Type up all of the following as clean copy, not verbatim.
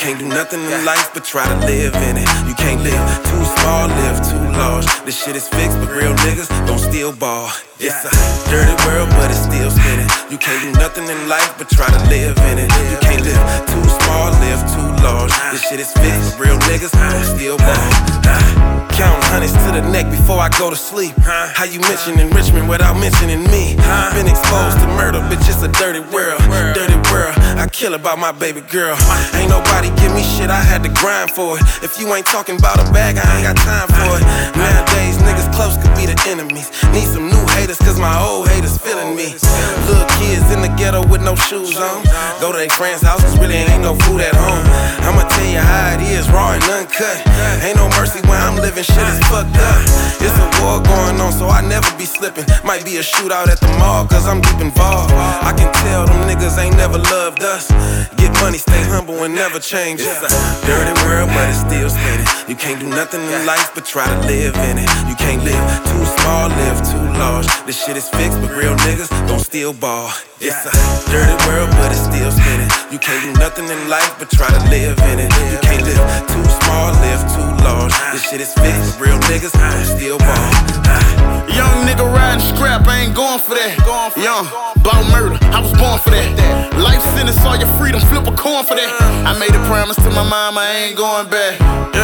can't do nothing in life but try to live in it. You can't live too small, live too large. This shit is fixed, but real niggas gon' still ball. It's a dirty world, but it's still spinning. You can't do nothing in life but try to live in it. You can't live too small, live too large. This shit is fixed, but real niggas gon' still ball. Counting hundreds to the neck before I go to sleep. How you mention enrichment without mentioning me? Been exposed to murder, bitch, it's a dirty world. Dirty world, I kill about my baby girl. Ain't nobody give me shit, I had to grind for it. If you ain't talking about a bag, I ain't got time for it. Nowadays, niggas close could be the enemies. Need some new haters, cause my old haters feeling me. Little kids in the ghetto with no shoes on. Go to their friends' house, cause really ain't no food at home. I'ma tell you how it is, raw and uncut. Ain't no mercy where I'm living, shit is fucked up. It's a war going on, so I never be slipping. Might be a shootout at the mall, cause I'm deep involved. I can tell them niggas ain't never loved us. Get money, stay humble, and never change. It's a dirty world, but it's still spinning. You can't do nothing in life but try to live in it. You can't live too small, live too large. This shit is fixed, but real niggas gon' still ball. It's a dirty world, but it's still spinning. You can't do nothing in life but try to live in it. You can't live too small, live too large. This shit is fixed, but real niggas gon' still ball. Young nigga riding scrap, I ain't going for that. Young, bout murder, I was born for that. Life sentence, all your freedom, flip a coin for that. I made a promise to my mom, I ain't going back.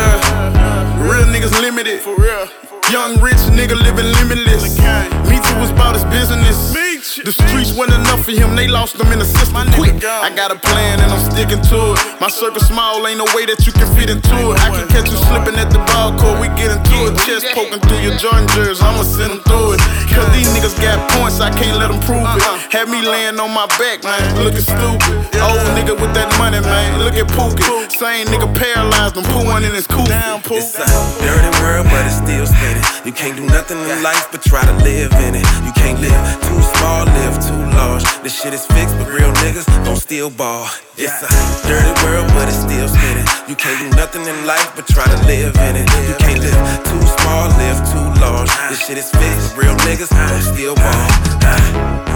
Yeah, real niggas limited. For real. Young rich nigga living limitless. Me too was about his business. The streets wasn't enough for him, they lost him in the system quick. I got a plan and I'm sticking to it. My circle small, ain't no way that you can fit into it. I can catch you slipping at the ball court, we get into it. Chest poking through your Jordan jersey, I'ma send them through it. Cause these niggas got points, I can't let them prove it. Had me laying on my back, man, looking stupid. Old nigga with that money, man, look at Pookie. Same nigga paralyzed him, put one in his coupe. It's a dirty world, but it's still spinning. You can't do nothing in life but try to live in it. You can't live too small, live too large. This shit is fixed, but real niggas gon' still ball. It's a dirty world, but it's still spinning. You can't do nothing in life but try to live in it. You can't live too small, live too large. This shit is fixed, but real niggas gon' still ball.